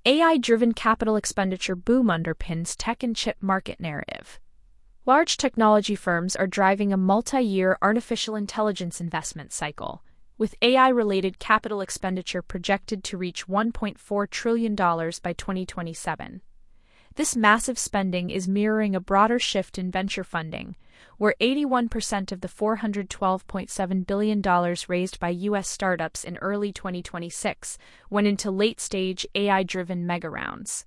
AI-driven capital expenditure boom underpins tech and chip market narrative. Large technology firms are driving a multi-year artificial intelligence investment cycle, with AI-related capital expenditure projected to reach $1.4 trillion by 2027. This massive spending is mirroring a broader shift in venture funding, where 81% of the $412.7 billion raised by U.S. startups in early 2026 went into late-stage AI-driven mega rounds.